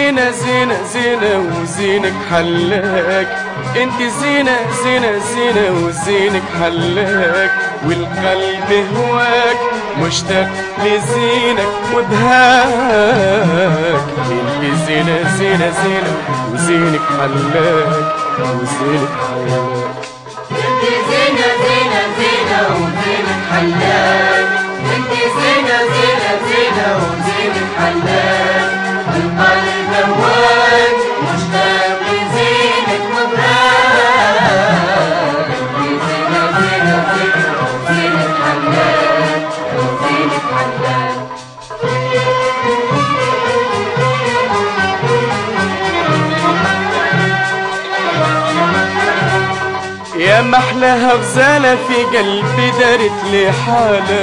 زينة زينة زينة وزينك حلاك، انت زينة زينة زينة وزينك حلاك، والقلب هواك مشتاق لزينك وبهاك. انت زينة زينة زينة وزينك حلاك وزينك حلاك. انت زينة زينة زينة وزينك حلاك، انت زينة زينة زينة وزينك حلاك، القلب هواك مشتاق لزينك وبهاك. انت زينة زينة زينة وزينك حلاك وزينك حلاك. يا محلاها غزالة في قلبي دارت لي حالة،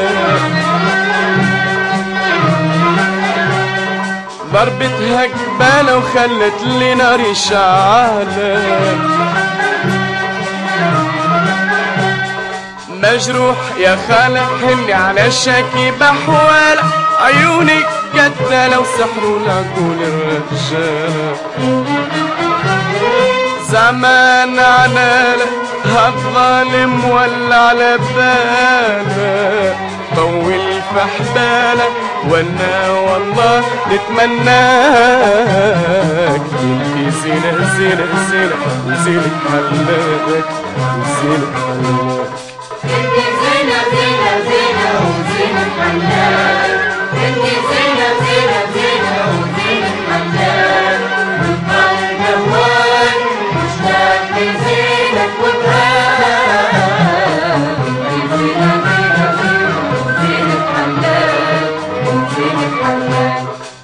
ضربتها قبالة وخلت لي ناري شعالة، مجروح يا خالة حني على شاكي بحوالة، عيونك قتالة وسحروا لعقول الرجالة. زمان عنالة هالظالم ولا على باله، طول في حباله وانا والله نتمناك. انت زينة زينة زينة وزينك حلاك وزينك حلاك. انت زينة زينة زينة وزينك حلاك، انت زينة زينة زينة وزينك حلاك، والقلب هواك مشتاق لزينك وبهاك. انت زينة زينة زينة وزينك حلاك وزينك حلاك.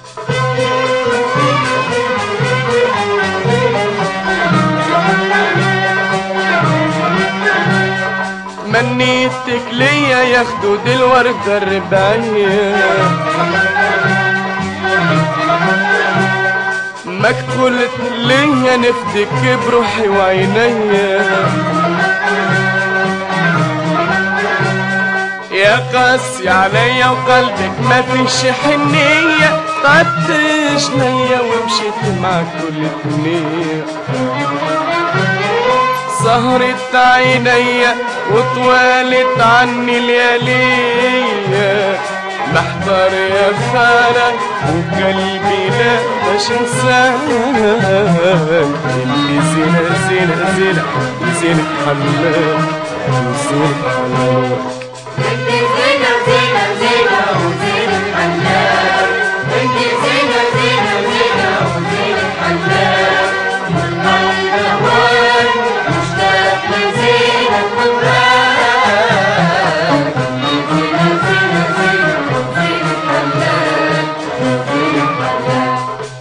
منيتك ليا يا خدود الوردة الرباعية، مكتولت ليا نفدك بروحي وعينيا، يا قاسي عليا وقلبك ما فيش حنية، طعبت جنيا ومشيت معك كل الدنيا، سهرت عينيا وطوالت عني الليالية، محضر يا خالة وقلبي لا باش انساك. اللي زينة زينة زينة وزينك حلاك وزينك حلاك. انت زينة زينة زينة وزينك حلاك، انت زينة زينة زينة وزينك حلاك، والقلب هواك مشتاق لزينك وبهاك. انت زينة زينة زينة وزينك حلاك وزينك حلاك.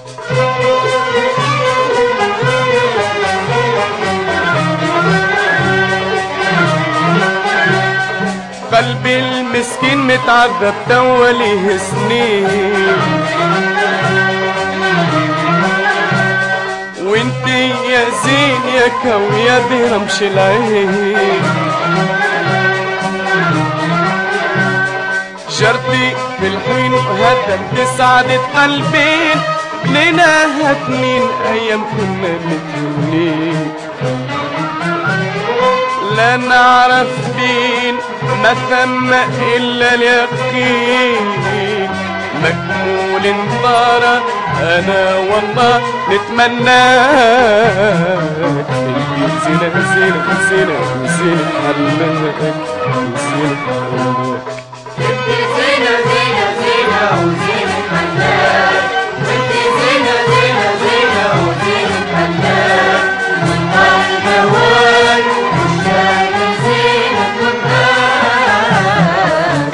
قلبي المسكين متعذب توليه سنين، وانتي يا زين يا كوية برمش العين، جرتي في الحين وهدت سعادة قلبين، بنينا هاتنين ايام كنا متهنين، لا نعرف بين ما ثم إلا اليقين، مكمول انطارة أنا والله نتمناك. اللي زينة زينة زينة وزينك حلاك وزينك حلاك. انت زينة زينة زينة وزينك حلاك، انت زينة زينة زينة وزينك حلاك، والقلب هواك مشتاق لزينك وبهاك.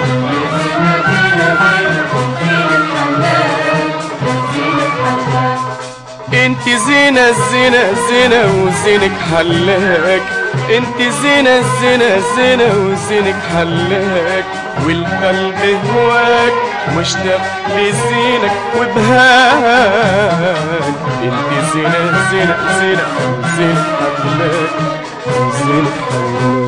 انت زينة زينة زينة وزينك حلاك، انت زينة زينة زينة وزينك حلاك، والقلب هواك مشتاق لزينك وبهاك. انت زينة زينة زينة وزينك حلاك وزينك حلاك.